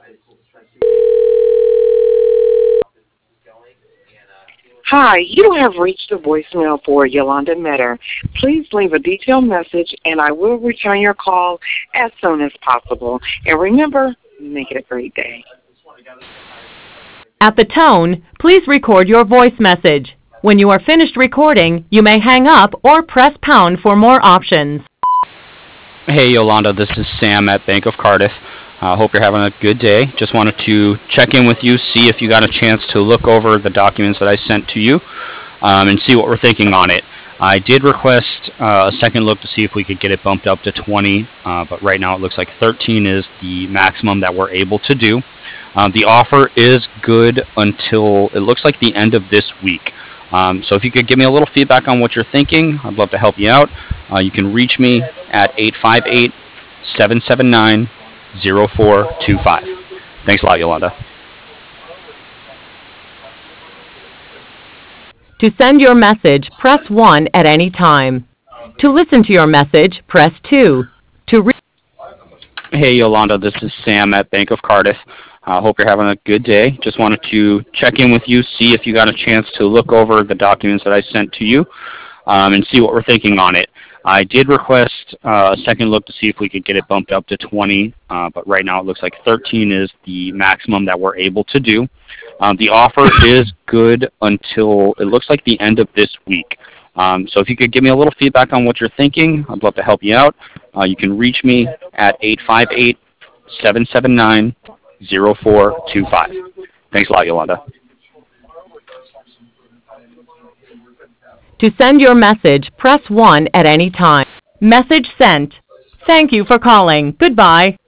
Hi, you have reached the voicemail for Yolanda Metter. Please leave a detailed message, and I will return your call as soon as possible. And remember, make it a great day. At the tone, please record your voice message. When you are finished recording, you may hang up or press pound for more options. Hey Yolanda, this is Sam at Bank of Cardiff. Hope you're having a good day. Just wanted to check in with you, see if you got a chance to look over the documents that I sent to you, and see what we're thinking on it. I did request a second look to see if we could get it bumped up to 20, but right now it looks like 13 is the maximum that we're able to do. The offer is good until it looks like the end of this week. So if you could give me a little feedback on what you're thinking, I'd love to help you out. You can reach me at 858-779-0425. Thanks a lot, Yolanda. To send your message, press 1 at any time. To listen to your message, press 2. Hey Yolanda, this is Sam at Bank of Cardiff. Hope you're having a good day. Just wanted to check in with you, see if you got a chance to look over the documents that I sent to you, and see what we're thinking on it. I did request a second look to see if we could get it bumped up to 20, but right now it looks like 13 is the maximum that we're able to do. The offer is good until it looks like the end of this week. So if you could give me a little feedback on what you're thinking, I'd love to help you out. You can reach me at 858-779-0425. Thanks a lot, Yolanda. To send your message, press 1 at any time. Message sent. Thank you for calling. Goodbye.